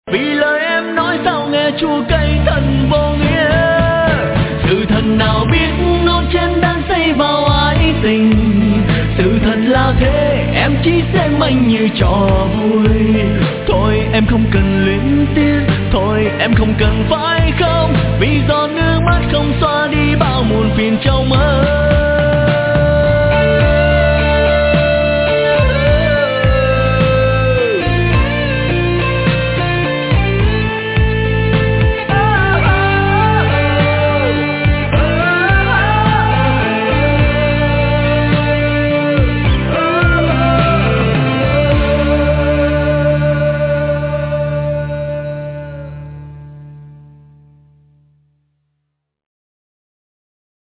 Vì lời em nói sao nghe chua cay thật vô nghĩa. Sự thật nào biết nốt trên đang xây vào ái tình. Sự thật là thế, em chỉ xem anh như trò vui. Thôi em không cần luyến tiếc, thôi em không cần phải không. Vì do